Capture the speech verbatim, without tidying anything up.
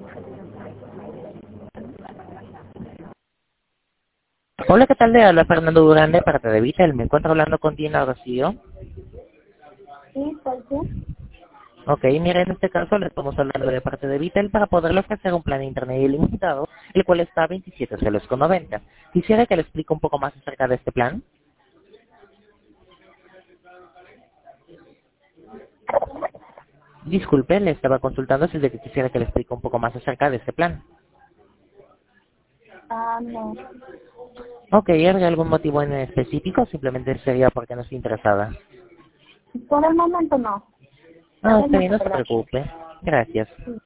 Hola, ¿qué tal? Le habla Fernando Durán de parte de Vitel. Me encuentro hablando con Dina Rocío. Sí, ¿por qué? Ok, mire, en este caso le estamos hablando de parte de Vitel para poderle ofrecer un plan de internet ilimitado, el cual está a veintisiete soles con noventa. Quisiera que le explique un poco más acerca de este plan. Disculpe, le estaba consultando si es de que quisiera que le explique un poco más acerca de este plan. Ah, no. Ok, ¿hay algún motivo en específico? Simplemente sería porque no estoy interesada. Por el momento no. Ah, Hay está bien, mucho no se trabajo. preocupe. Gracias.